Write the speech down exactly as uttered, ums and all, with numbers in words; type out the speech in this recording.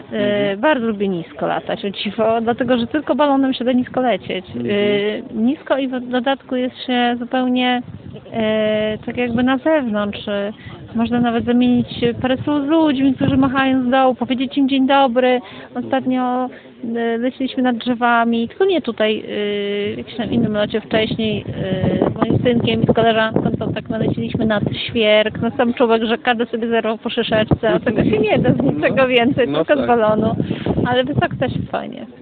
E, bardzo lubię nisko latać, o dziwo, dlatego że tylko balonem się da nisko lecieć. E, nisko i w dodatku jest się zupełnie e, tak jakby na zewnątrz. E, można nawet zamienić parę słów z ludźmi, którzy machają z dołu, powiedzieć im dzień dobry. Ostatnio e, leciliśmy nad drzewami, tylko nie tutaj, e, w jakimś tam innym locie wcześniej, e, z moim synkiem i z koleżanką, to tak naleciliśmy nad świerk, na sam czubek, że każdy sobie zerwał po szyszeczce, a tego się nie da z niczego więcej, No tylko tak. z balonu, ale wysoko też jest fajnie.